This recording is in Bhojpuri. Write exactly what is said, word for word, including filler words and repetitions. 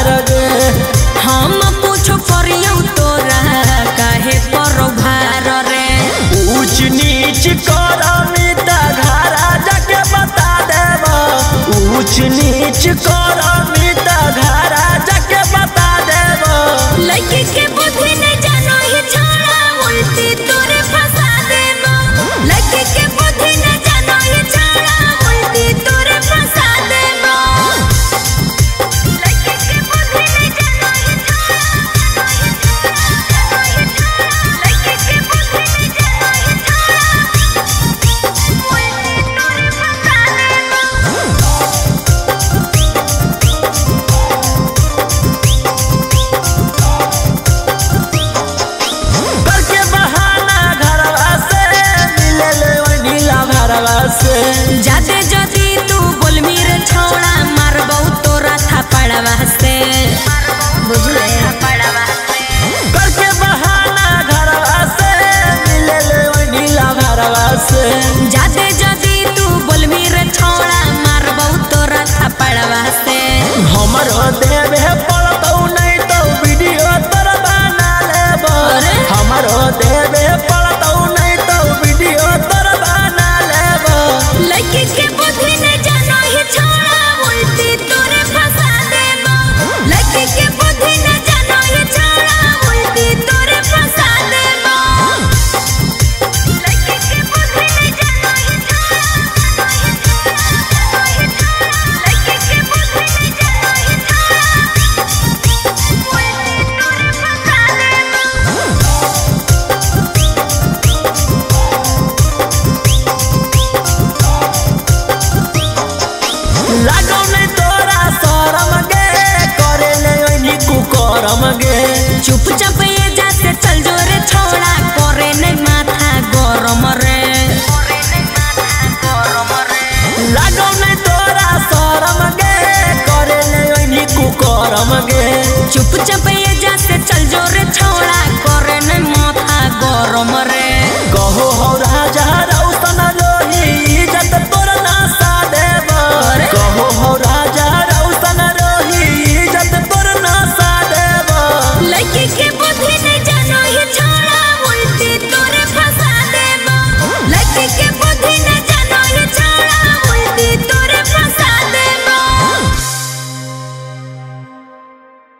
भार गे हम पूछो करियो तोरा काहे पर भार रे ऊंच नीच करमी त घरा जाके बता देब ऊंच नीच करमी त घरा जाके बता देब लड़की के बुद्धि न जानो ही छोड़ा उल्टी तोरे फंसा देबो लड़की के बुद्धि न जानो ही छोड़ा उल्टी तोरे फंसा देबो लड़की के बुद्धि न जानो ही छोड़ा लड़की के बुद्धि न जानो ही छोड़ा उल्टी तोरे फंसा करके बहाना घरवा से मिले ले ओइ नीला भरवा से जादे जदी तू बोलमी रे छोड़ा मारबौ तोरा थपड़वा से बुझले थपड़वा से करके बहाना घरवा से मिले ले ओइ नीला भरवा से जादे जदी तू बोलमी रे छोड़ा मारबौ तोरा थपड़वा से हमरो देवे पड़तौ नहीं तो वीडियो तोर बना लेबो अरे? हमरो देवे पड़तौ नहीं तो वीडियो तोर बना लेबो लड़की के बुद्धि न जानो ही छोड़ा उल्टी तोरे फंसा देबो लड़की के बुद्धि न जानो ही छोड़ा उल्टी तोरे फंसा देबो लड़की के बुद्धि न जानो ही छोड़ा लड़की के बुद्धि न जानो ही छोड़ा उल्टी तोरे फंसा देबो लागौ नहीं तोरा शरम गे करे ले ओइ निकु करम गे चुपचाप ये जाते चल जो रे छोड़ा करे नहीं माथा गरम रे लागौ नहीं तोरा शरम गे करे ले ओइ निकु करम गे चुपचाप